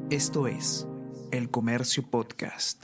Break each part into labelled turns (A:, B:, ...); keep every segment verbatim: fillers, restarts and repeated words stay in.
A: Esto es El Comercio Podcast.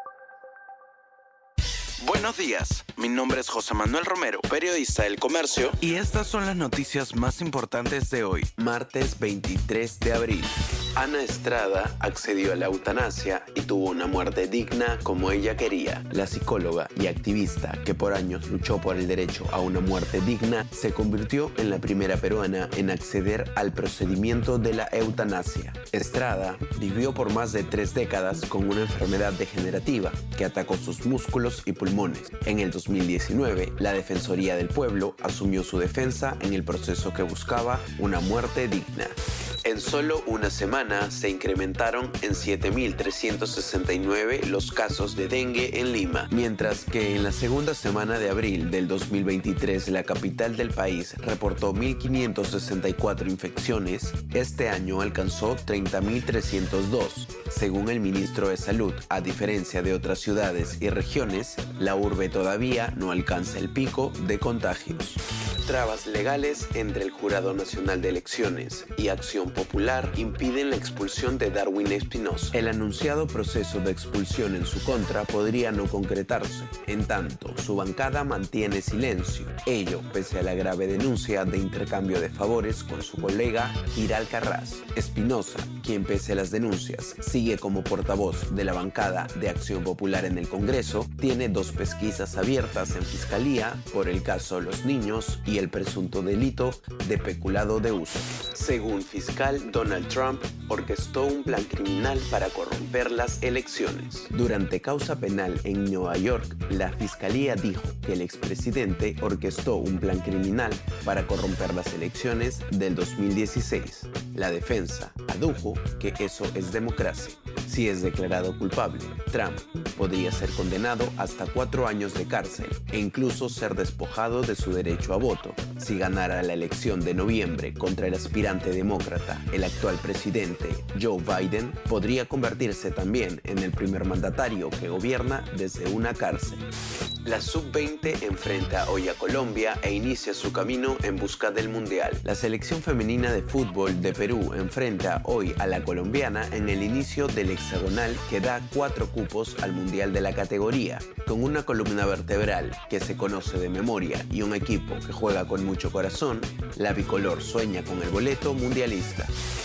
B: Buenos días, mi nombre es José Manuel Romero, periodista del Comercio, y estas son las noticias más importantes de hoy, martes veintitrés de abril. Ana Estrada accedió a la eutanasia y tuvo una muerte digna como ella quería. La psicóloga y activista que por años luchó por el derecho a una muerte digna se convirtió en la primera peruana en acceder al procedimiento de la eutanasia. Estrada vivió por más de tres décadas con una enfermedad degenerativa que atacó sus músculos y pulmones. En el dos mil diecinueve, la Defensoría del Pueblo asumió su defensa en el proceso que buscaba una muerte digna. En solo una semana se incrementaron en siete mil trescientos sesenta y nueve los casos de dengue en Lima, mientras que en la segunda semana de abril del dos mil veintitrés la capital del país reportó mil quinientos sesenta y cuatro infecciones. Este año alcanzó treinta mil trescientos dos. Según el ministro de Salud, a diferencia de otras ciudades y regiones, la urbe todavía no alcanza el pico de contagios. Trabas legales entre el Jurado Nacional de Elecciones y Acción Popular impiden la expulsión de Darwin Espinosa. El anunciado proceso de expulsión en su contra podría no concretarse, en tanto su bancada mantiene silencio. Ello pese a la grave denuncia de intercambio de favores con su colega Giral Carras. Espinosa, quien pese a las denuncias sigue como portavoz de la bancada de Acción Popular en el Congreso, tiene dos pesquisas abiertas en Fiscalía por el caso Los Niños y el presunto delito de peculado de uso. Según fiscal, Donald Trump orquestó un plan criminal para corromper las elecciones. Durante causa penal en Nueva York, la fiscalía dijo que el expresidente orquestó un plan criminal para corromper las elecciones del dos mil dieciséis. La defensa adujo que eso es democracia. Si es declarado culpable, Trump podría ser condenado hasta cuatro años de cárcel e incluso ser despojado de su derecho a voto. Si ganara la elección de noviembre contra el aspirante demócrata, el actual presidente Joe Biden podría convertirse también en el primer mandatario que gobierna desde una cárcel. La sub veinte enfrenta hoy a Colombia e inicia su camino en busca del Mundial. La selección femenina de fútbol de Perú enfrenta hoy a la colombiana en el inicio del hexagonal que da cuatro cupos al Mundial de la categoría. Con una columna vertebral que se conoce de memoria y un equipo que juega con mucho corazón, la bicolor sueña con el boleto mundialista.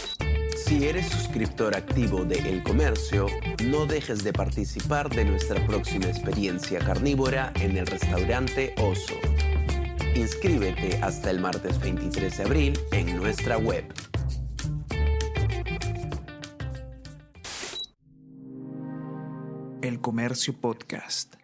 B: Si eres suscriptor activo de El Comercio, no dejes de participar de nuestra próxima experiencia carnívora en el restaurante Oso. Inscríbete hasta el martes veintitrés de abril en nuestra web.
A: El Comercio Podcast.